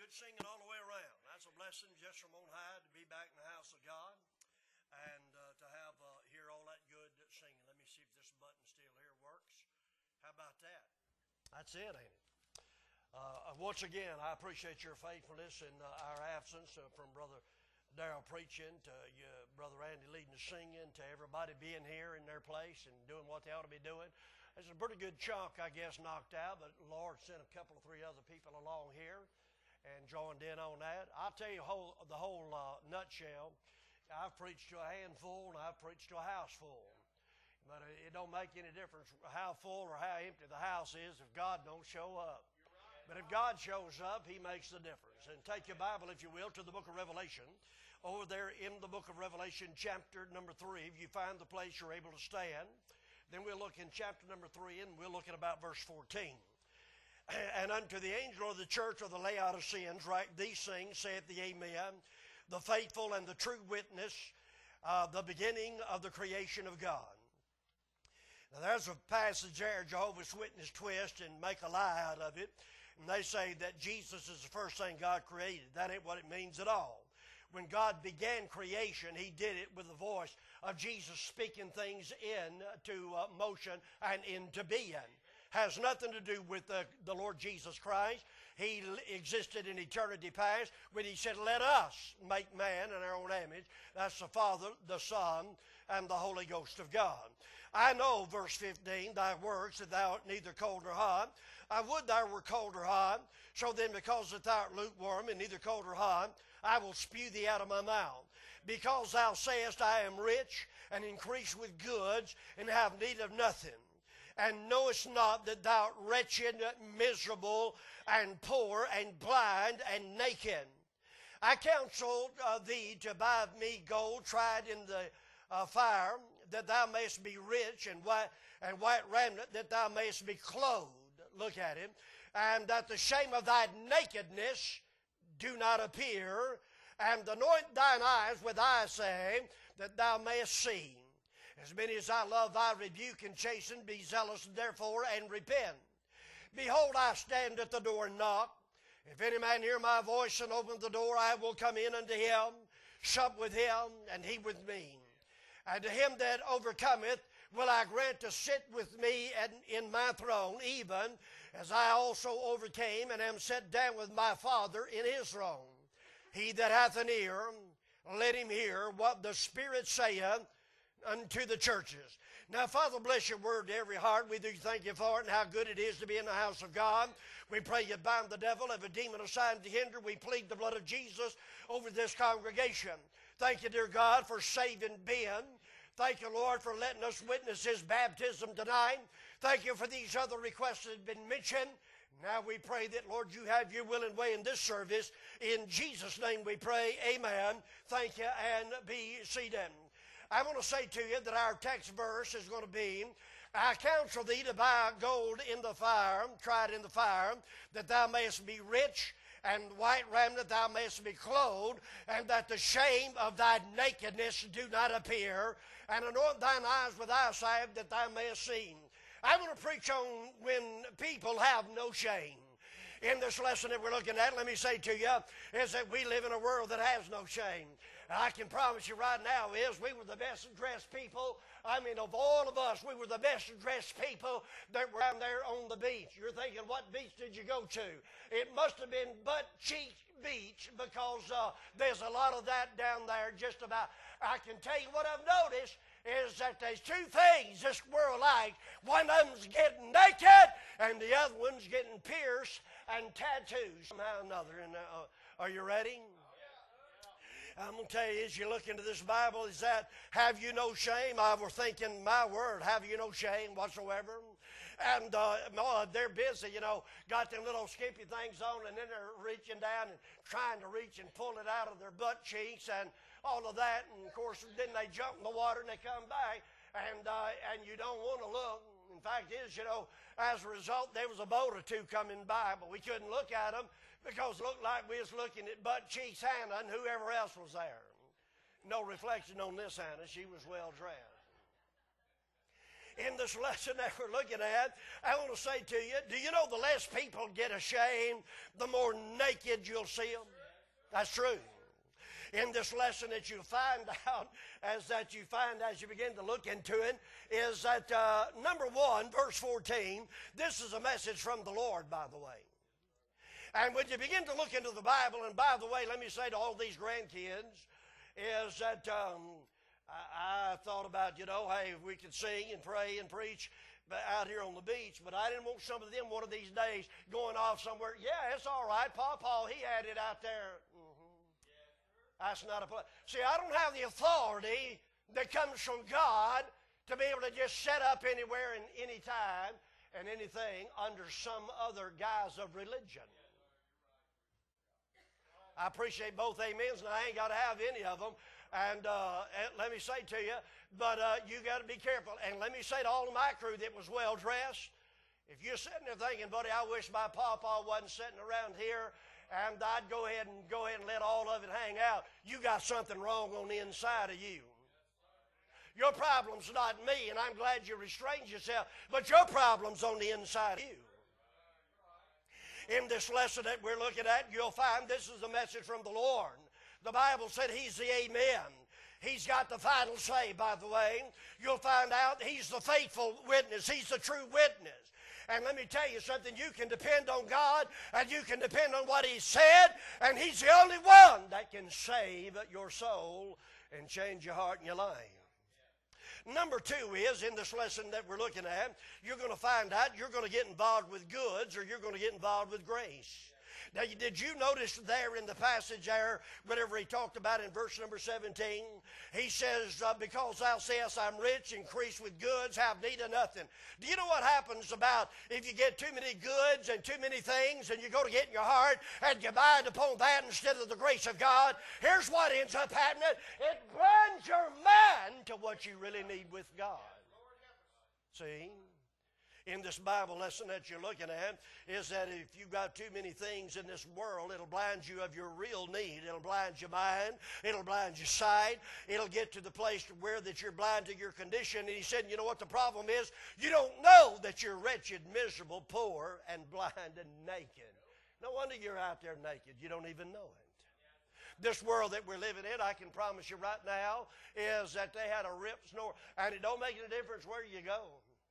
good singing all the way around. That's a blessing just from on high to be back in the house of God and to have hear all that good singing. Let me see if this button still here works. How about that? That's it, ain't it? Once again, I appreciate your faithfulness in our absence from Brother Darrell preaching, to Brother Randy leading the singing, to everybody being here in their place and doing what they ought to be doing. There's a pretty good chunk, I guess, knocked out, but the Lord sent a couple or three other people along here and joined in on that. I'll tell you the whole nutshell. I've preached to a handful and I've preached to a house full. But it don't make any difference how full or how empty the house is if God don't show up. But if God shows up, He makes the difference. And take your Bible, if you will, to the book of Revelation. Over there in the book of Revelation, chapter number 3, if you find the place you're able to stand, then we'll look in chapter number 3 and we'll look at about verse 14. And unto the angel of the church of the Laodiceans write these things, saith the Amen, the faithful and the true witness, the beginning of the creation of God. Now there's a passage there, Jehovah's Witness twist and make a lie out of it. And they say that Jesus is the first thing God created. That ain't what it means at all. When God began creation, He did it with the voice of Jesus speaking things into motion and into being. Has nothing to do with the Lord Jesus Christ. He existed in eternity past when He said, let us make man in our own image. That's the Father, the Son, and the Holy Ghost of God. I know, verse 15, thy works, that thou art neither cold nor hot. I would thou were cold or hot. So then, because that thou art lukewarm and neither cold nor hot, I will spew thee out of my mouth. Because thou sayest, I am rich and increase with goods and have need of nothing, and knowest not that thou art wretched, miserable, and poor, and blind, and naked. I counsel thee to buy of me gold tried in the fire, that thou mayest be rich, and white raiment, that thou mayest be clothed. Look at him. And that the shame of thy nakedness do not appear, and anoint thine eyes with eye salve, that thou mayest see. As many as I love, I rebuke and chasten. Be zealous therefore, and repent. Behold, I stand at the door and knock. If any man hear my voice and open the door, I will come in unto him, sup with him, and he with me. And to him that overcometh will I grant to sit with me in my throne, even as I also overcame and am set down with my Father in His throne. He that hath an ear, let him hear what the Spirit saith unto the churches. Now, Father, bless your word to every heart. We do thank you for it and how good it is to be in the house of God. We pray you bind the devil, every demon assigned to hinder. We plead the blood of Jesus over this congregation. Thank you, dear God, for saving Ben. Thank you, Lord, for letting us witness his baptism tonight. Thank you for these other requests that have been mentioned. Now we pray that, Lord, you have your will and way in this service. In Jesus' name we pray, amen. Thank you, and be seated. I want to say to you that our text verse is going to be, I counsel thee to buy gold in the fire, tried in the fire, that thou mayest be rich, and white raiment thou mayest be clothed, and that the shame of thy nakedness do not appear, and anoint thine eyes with eye salve, that thou mayest see. I want to preach on when people have no shame. In this lesson that we're looking at, let me say to you, is that we live in a world that has no shame. And I can promise you right now is we were the best dressed people. I mean, of all of us, we were the best dressed people that were down there on the beach. You're thinking, what beach did you go to? It must have been Butt Cheek Beach, because there's a lot of that down there just about. I can tell you what I've noticed is that there's two things this world likes. One of them's getting naked, and the other one's getting pierced and tattoos somehow or another. And are you ready? I'm going to tell you, as you look into this Bible, is that, have you no shame? I was thinking, my word, have you no shame whatsoever? And they're busy, got them little skimpy things on, and then they're reaching down and trying to reach and pull it out of their butt cheeks and all of that. And, of course, then they jump in the water and they come back, and you don't want to look. In fact is, as a result, there was a boat or two coming by, but we couldn't look at them because it looked like we was looking at Butt Cheeks Hannah and whoever else was there. No reflection on this Hannah. She was well dressed. In this lesson that we're looking at, I want to say to you, do you know the less people get ashamed, the more naked you'll see them? That's true. In this lesson that you find out, as you begin to look into it, is that number 1, verse 14, this is a message from the Lord, by the way. And when you begin to look into the Bible, and by the way, let me say to all these grandkids, is that I thought about, hey, we could sing and pray and preach out here on the beach, but I didn't want some of them one of these days going off somewhere. Yeah, it's all right. Paw, he had it out there. That's not a place. See, I don't have the authority that comes from God to be able to just set up anywhere and any time and anything under some other guise of religion. I appreciate both amens, and I ain't got to have any of them. And let me say to you, but you got to be careful. And let me say to all of my crew that was well dressed, if you're sitting there thinking, buddy, I wish my pawpaw wasn't sitting around here, and I'd go ahead and let all of it hang out, you got something wrong on the inside of you. Your problem's not me, and I'm glad you restrained yourself, but your problem's on the inside of you. In this lesson that we're looking at, you'll find this is a message from the Lord. The Bible said He's the Amen. He's got the final say, by the way. You'll find out He's the faithful witness. He's the true witness. And let me tell you something, you can depend on God, and you can depend on what He said, and He's the only one that can save your soul and change your heart and your life. Number 2 is, in this lesson that we're looking at, you're going to find out you're going to get involved with goods or you're going to get involved with grace. Now, did you notice there in the passage there, whatever he talked about in verse number 17, he says, because thou sayest I'm rich, increased with goods, have need of nothing. Do you know what happens about if you get too many goods and too many things and you go to get in your heart and you bind upon that instead of the grace of God? Here's what ends up happening. It blinds your mind to what you really need with God. See? In this Bible lesson that you're looking at is that if you've got too many things in this world, it'll blind you of your real need. It'll blind your mind. It'll blind your sight. It'll get to the place where that you're blind to your condition. And he said, you know what the problem is? You don't know that you're wretched, miserable, poor, and blind and naked. No wonder you're out there naked. You don't even know it. This world that we're living in, I can promise you right now, is that they had a rip snore. And it don't make any difference where you go.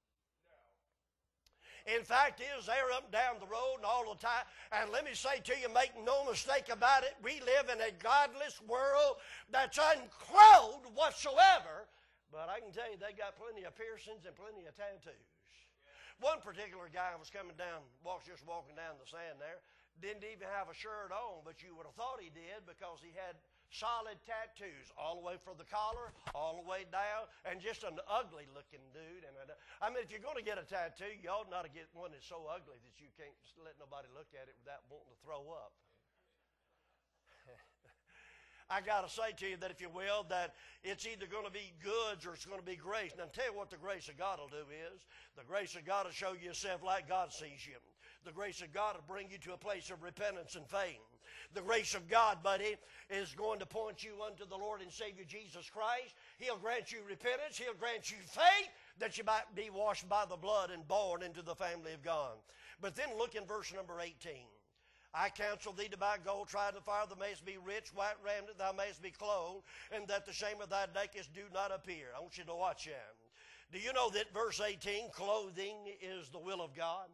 In fact, they're up and down the road and all the time. And let me say to you, make no mistake about it, we live in a godless world that's unclothed whatsoever. But I can tell you, they got plenty of piercings and plenty of tattoos. One particular guy was coming down, just walking down the sand there, didn't even have a shirt on, but you would have thought he did because he had solid tattoos all the way from the collar, all the way down, and just an ugly-looking dude. And I mean, if you're going to get a tattoo, you ought not to get one that's so ugly that you can't let nobody look at it without wanting to throw up. I got to say to you that, if you will, that it's either going to be goods or it's going to be grace. Now, I'll tell you what the grace of God will do is. The grace of God will show you yourself like God sees you. The grace of God will bring you to a place of repentance and faith. The grace of God, buddy, is going to point you unto the Lord and Savior Jesus Christ. He'll grant you repentance. He'll grant you faith that you might be washed by the blood and born into the family of God. But then look in verse number 18. I counsel thee to buy gold, tried in the fire, thou mayest be rich, white raiment, thou mayest be clothed, and that the shame of thy nakedness do not appear. I want you to watch that. Do you know that verse 18, clothing is the will of God?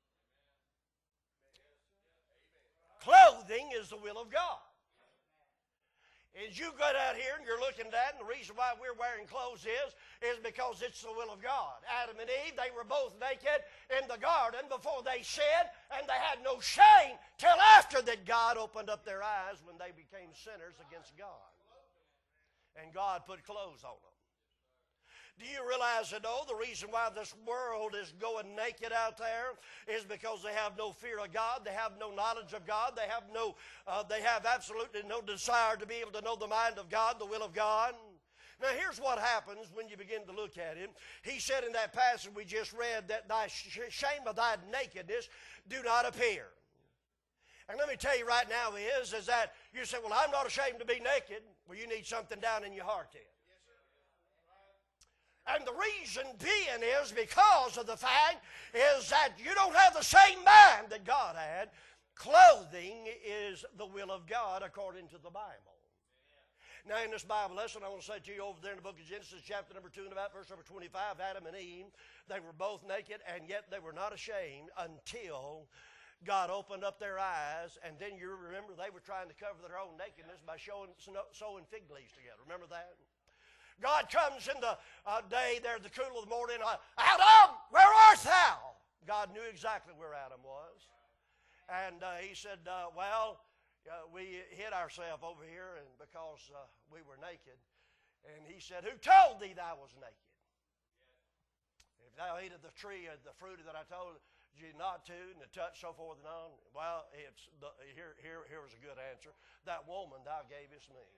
Clothing is the will of God. As you go out here and you're looking at that, and the reason why we're wearing clothes is because it's the will of God. Adam and Eve, they were both naked in the garden before they sinned, and they had no shame till after that God opened up their eyes when they became sinners against God. And God put clothes on them. Do you realize that, the reason why this world is going naked out there is because they have no fear of God, they have no knowledge of God, they have absolutely no desire to be able to know the mind of God, the will of God. Now, here's what happens when you begin to look at it. He said in that passage we just read that thy shame of thy nakedness do not appear. And let me tell you right now is that you say, well, I'm not ashamed to be naked. Well, you need something down in your heart then. And the reason being is because of the fact is that you don't have the same mind that God had. Clothing is the will of God according to the Bible. Now, in this Bible lesson, I want to say to you over there in the book of Genesis, chapter number 2, and about verse number 25, Adam and Eve, they were both naked, and yet they were not ashamed until God opened up their eyes. And then you remember they were trying to cover their own nakedness by sewing fig leaves together. Remember that? God comes in the day there, the cool of the morning, Adam, where art thou? God knew exactly where Adam was. And he said, we hid ourselves over here and because we were naked. And he said, who told thee thou was naked? If thou eat of the tree of the fruit that I told you not to, and to touch, so forth and on. Well, here was a good answer. That woman thou gavest me.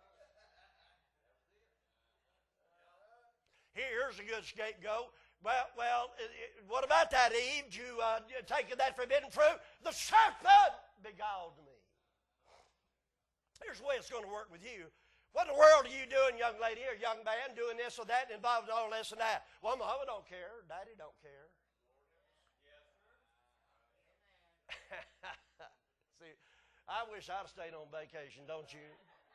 Here's a good scapegoat. Well, what about that, Eve? Did you take of that forbidden fruit? The serpent beguiled me. Here's the way it's going to work with you. What in the world are you doing, young lady or young man, doing this or that, involved in all this and that? Well, Mama don't care. Daddy don't care. See, I wish I'd stayed on vacation, don't you?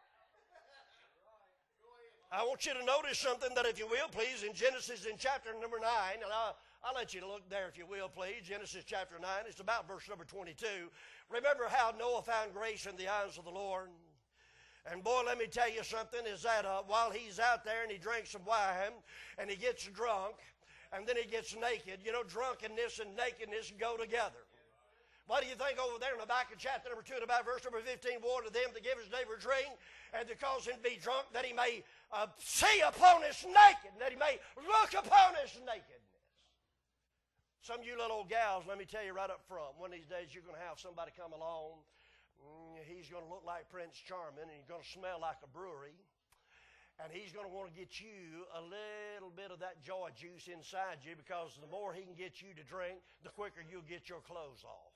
I want you to notice something that, if you will, please, in Genesis in chapter number 9, and I'll let you look there if you will, please. Genesis chapter 9, it's about verse number 22. Remember how Noah found grace in the eyes of the Lord? And boy, let me tell you something, is that while he's out there and he drinks some wine and he gets drunk and then he gets naked, you know, drunkenness and nakedness go together. What do you think over there in the back of chapter number 2 and about verse number 15, warned to them to give his neighbor drink and to cause him to be drunk, that he may see upon his naked, that he may look upon his nakedness. Some of you little old gals, let me tell you right up front, one of these days you're going to have somebody come along. He's going to look like Prince Charming, and he's going to smell like a brewery. And he's going to want to get you a little bit of that joy juice inside you, because the more he can get you to drink, the quicker you'll get your clothes off.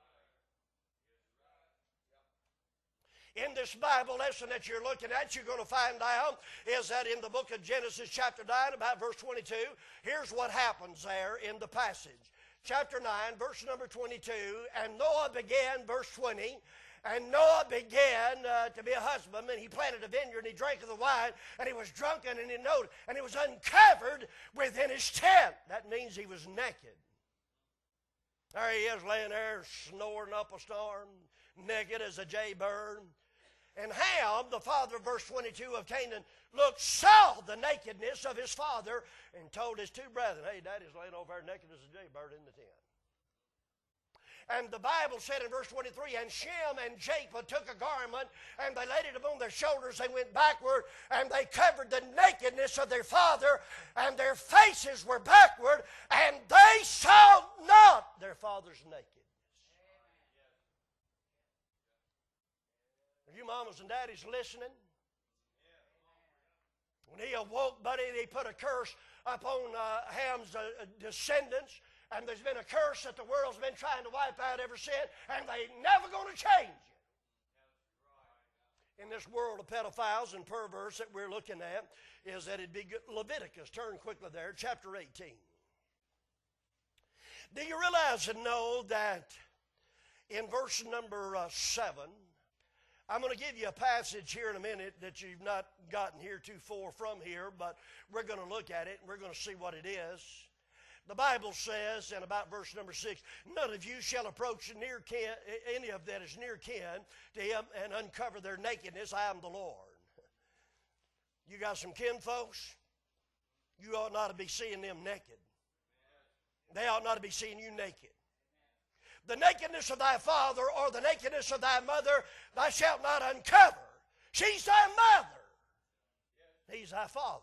In this Bible lesson that you're looking at, you're going to find out is that in the book of Genesis chapter 9, about verse 22, here's what happens there in the passage. Chapter 9, verse number 22, and Noah began, verse 20, and Noah began to be a husbandman, and he planted a vineyard, and he drank of the wine, and he was drunken, and he was uncovered within his tent. That means he was naked. There he is laying there snoring up a storm, naked as a jaybird. And Ham, the father of verse 22 of Canaan, saw the nakedness of his father and told his two brethren, hey, Daddy's laying over there naked as a jaybird in the tent. And the Bible said in verse 23, and Shem and Japheth took a garment, and they laid it upon their shoulders. They went backward, and they covered the nakedness of their father, and their faces were backward, and they saw not their father's nakedness. Are you mamas and daddies listening? When he awoke, buddy, he put a curse upon Ham's descendants. And there's been a curse that the world's been trying to wipe out ever since, and they ain't never going to change it. In this world of pedophiles and perverts that we're looking at, is that it'd be good. Leviticus, turn quickly there, chapter 18. Do you realize and know that in verse number 7, I'm going to give you a passage here in a minute that you've not gotten here too far from here, but we're going to look at it, and we're going to see what it is. The Bible says in about verse number 6, none of you shall approach near kin, any of that is near kin to him, and uncover their nakedness. I am the Lord. You got some kin folks? You ought not to be seeing them naked. They ought not to be seeing you naked. The nakedness of thy father or the nakedness of thy mother thou shalt not uncover. She's thy mother. He's thy father.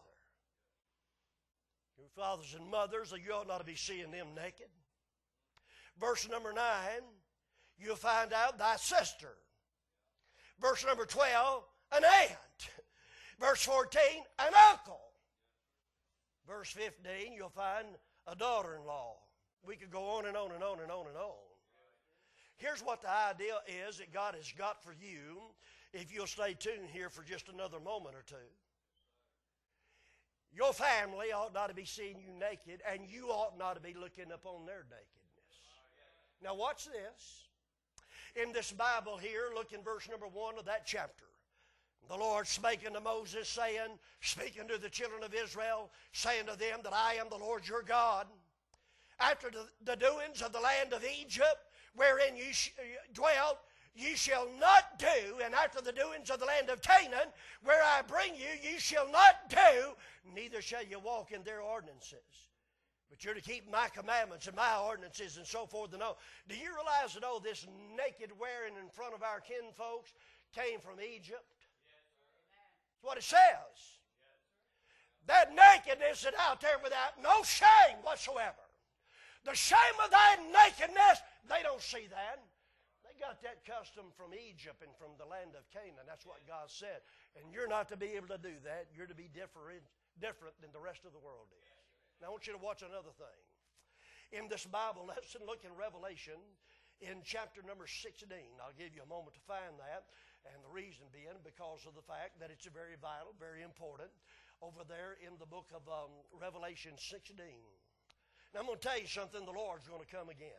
Your fathers and mothers, you ought not to be seeing them naked. Verse number 9, you'll find out thy sister. Verse number 12, an aunt. Verse 14, an uncle. Verse 15, you'll find a daughter-in-law. We could go on and on and on and on and on. Here's what the idea is that God has got for you, if you'll stay tuned here for just another moment or two. Your family ought not to be seeing you naked, and you ought not to be looking upon their nakedness. Now watch this. In this Bible here, look in verse number 1 of that chapter. The Lord spake unto Moses, saying, speaking to the children of Israel, saying to them that I am the Lord your God. After the doings of the land of Egypt, wherein ye dwelt, ye shall not do, and after the doings of the land of Canaan, where I bring you, ye shall not do, neither shall you walk in their ordinances. But you're to keep my commandments and my ordinances and so forth and on. Do you realize that all this naked wearing in front of our kinfolks came from Egypt? That's what it says. That nakedness is out there without no shame whatsoever. The shame of that nakedness, they don't see that. They got that custom from Egypt and from the land of Canaan. That's what God said. And you're not to be able to do that. You're to be different than the rest of the world is. Now I want you to watch another thing. In this Bible lesson, look in Revelation in chapter number 16. I'll give you a moment to find that. And the reason being because of the fact that it's very vital, very important, over there in the book of Revelation 16. Now I'm going to tell you something, the Lord's going to come again.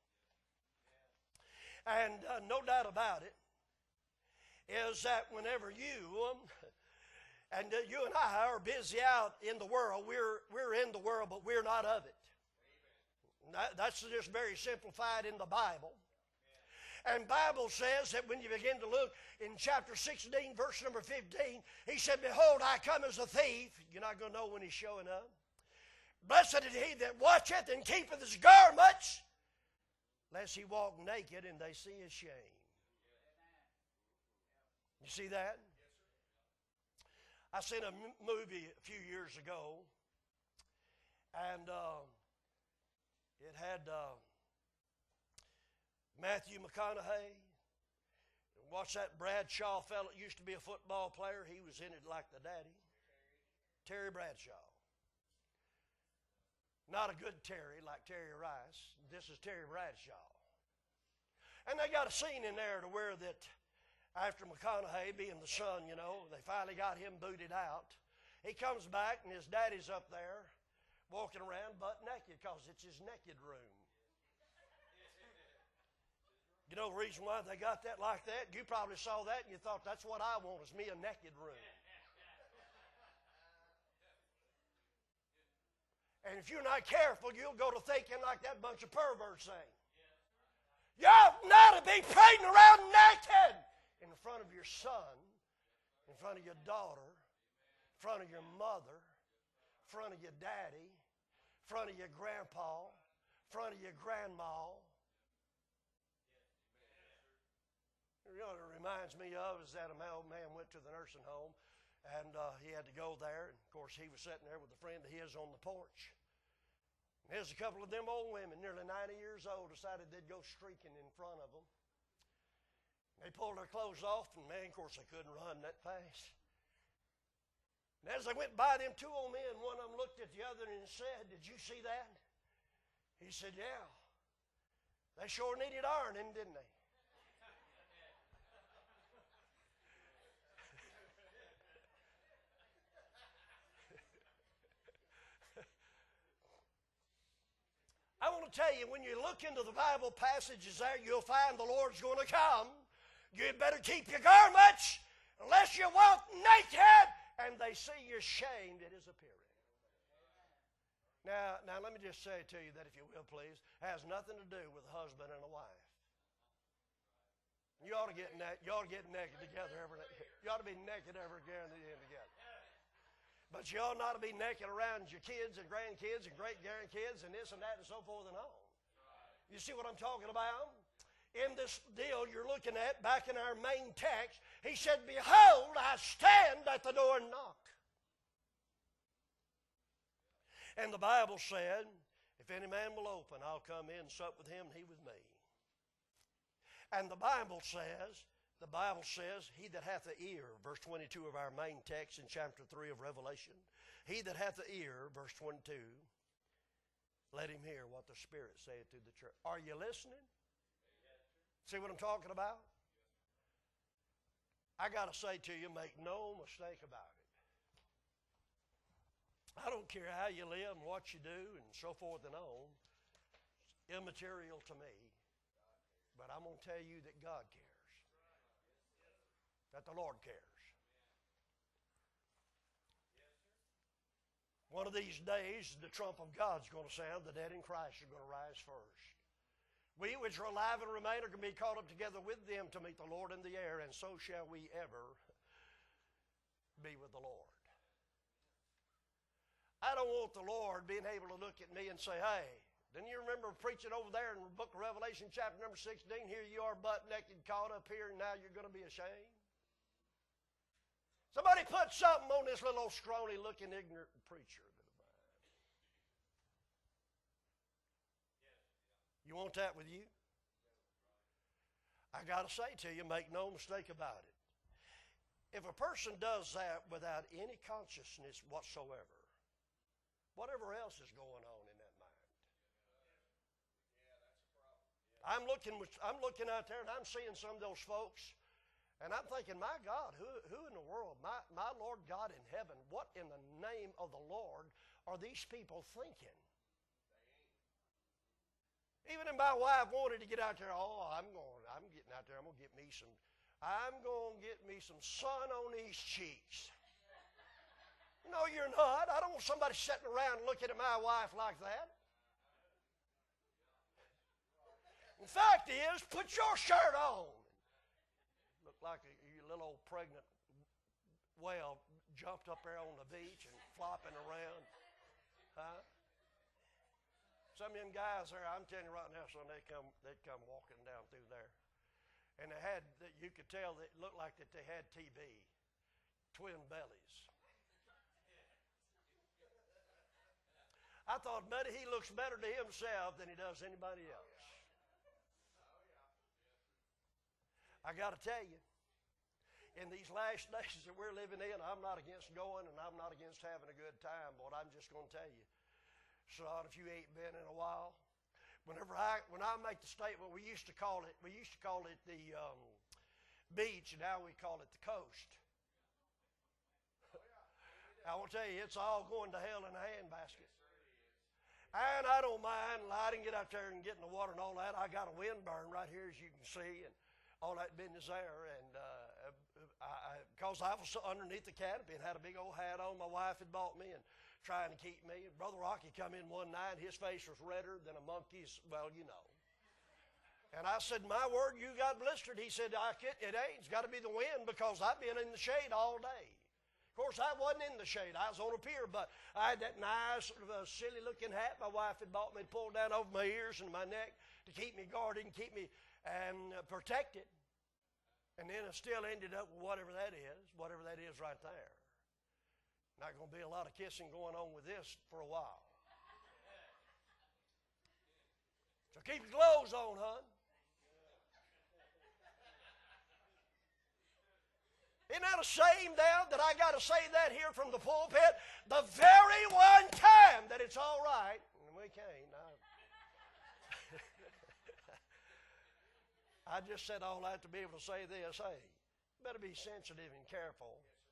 And no doubt about it is that whenever you and you and I are busy out in the world, we're in the world, but we're not of it. That's just very simplified in the Bible. And Bible says that when you begin to look in chapter 16, verse number 15, he said, behold, I come as a thief. You're not going to know when he's showing up. Blessed is he that watcheth and keepeth his garments, lest he walk naked and they see his shame. You see that? I seen a movie a few years ago, and it had Matthew McConaughey. Watch that Bradshaw fellow that used to be a football player. He was in it like the daddy. Terry Bradshaw. Not a good Terry like Terry Rice. This is Terry Bradshaw. And they got a scene in there to where that after McConaughey being the son, you know, they finally got him booted out. He comes back and his daddy's up there walking around butt naked because it's his naked room. You know the reason why they got that like that? You probably saw that and you thought, that's what I want, is me a naked room. And if you're not careful, you'll go to thinking like that bunch of perverts saying. You ought not to be parading around naked in front of your son, in front of your daughter, in front of your mother, in front of your daddy, in front of your grandpa, in front of your grandma. You know what it reminds me of is that my old man went to the nursing home and he had to go there. And of course, he was sitting there with a friend of his on the porch. And here's a couple of them old women, nearly 90 years old, decided they'd go streaking in front of them. They pulled their clothes off, and man, of course, they couldn't run that fast. And as they went by them two old men, one of them looked at the other and said, did you see that? He said, yeah. They sure needed ironing, didn't they? I want to tell you, when you look into the Bible passages there, you'll find the Lord's going to come. You'd better keep your garments, unless you walk naked, and they see you're shamed at his appearing. Now, let me just say to you that, if you will, please, has nothing to do with a husband and a wife. You ought to get naked together every day. You ought to be naked every day together. But you ought not to be naked around your kids and grandkids and great-grandkids and this and that and so forth and on. You see what I'm talking about? In this deal you're looking at, back in our main text, he said, behold, I stand at the door and knock. And the Bible said, if any man will open, I'll come in and sup with him and he with me. And the Bible says, he that hath an ear, verse 22 of our main text in chapter 3 of Revelation, he that hath an ear, verse 22, let him hear what the Spirit saith to the church. Are you listening? See what I'm talking about? I got to say to you, make no mistake about it. I don't care how you live and what you do and so forth and on. It's immaterial to me. But I'm going to tell you that God cares. That the Lord cares. One of these days, the trump of God's going to sound. The dead in Christ are going to rise first. We which are alive and remain are going to be caught up together with them to meet the Lord in the air, and so shall we ever be with the Lord. I don't want the Lord being able to look at me and say, hey, didn't you remember preaching over there in the book of Revelation chapter number 16? Here you are butt naked caught up here, and now you're going to be ashamed. Somebody put something on this little old scrawny looking ignorant preacher. You want that with you? I got to say to you, make no mistake about it. If a person does that without any consciousness whatsoever, whatever else is going on in that mind. I'm looking out there and I'm seeing some of those folks, and I'm thinking, my God, who in the world, my Lord God in heaven, what in the name of the Lord are these people thinking? Even if my wife wanted to get out there, I'm getting out there, I'm going to get me some sun on these cheeks. No, you're not. I don't want somebody sitting around looking at my wife like that. The fact is, put your shirt on. Look like a little old pregnant whale jumped up there on the beach and flopping around. Huh? Some of them guys there, I'm telling you right now, son, they'd come walking down through there. And you could tell that it looked like that they had TB, twin bellies. I thought, buddy, he looks better to himself than he does anybody else. I got to tell you, in these last days that we're living in, I'm not against going and I'm not against having a good time, but I'm just going to tell you, son, if you ain't been in a while, when I make the statement, we used to call it the beach, and now we call it the coast. I will tell you, it's all going to hell in a handbasket. And I don't mind lighting, get out there and get in the water and all that. I got a windburn right here, as you can see, and all that business there. And because I was underneath the canopy and had a big old hat on, my wife had bought me and trying to keep me. Brother Rocky come in one night, his face was redder than a monkey's, well, you know. And I said, my word, you got blistered. He said, it ain't. It's got to be the wind because I've been in the shade all day. Of course, I wasn't in the shade. I was on a pier, but I had that nice, sort of a silly-looking hat my wife had bought me, pulled down over my ears and my neck to keep me guarded and keep me protected. And then I still ended up with whatever that is right there. Not going to be a lot of kissing going on with this for a while. So keep your clothes on, hon. Isn't that a shame now that I got to say that here from the pulpit? The very one time that it's all right, and we can't. I just said all that to be able to say this. Hey, you better be sensitive and careful.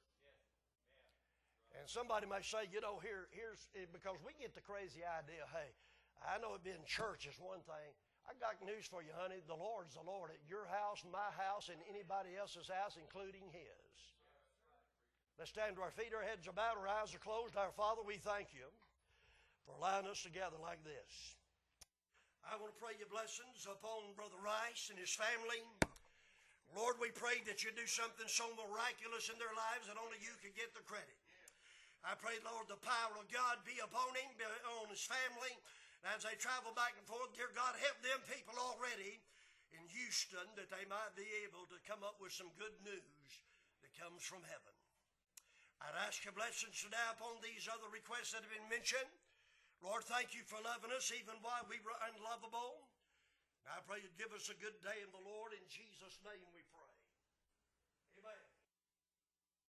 And somebody may say, here's because we get the crazy idea, hey, I know it being church is one thing. I got news for you, honey. The Lord's the Lord at your house, my house, and anybody else's house, including his. Let's stand to our feet, our heads are bowed, our eyes are closed. Our Father, we thank you for allowing us to gather like this. I want to pray your blessings upon Brother Rice and his family. Lord, we pray that you do something so miraculous in their lives that only you can get the credit. I pray, Lord, the power of God be upon him, be on his family. As they travel back and forth, dear God, help them people already in Houston that they might be able to come up with some good news that comes from heaven. I'd ask your blessings today upon these other requests that have been mentioned. Lord, thank you for loving us even while we were unlovable. I pray you'd give us a good day in the Lord. In Jesus' name we pray.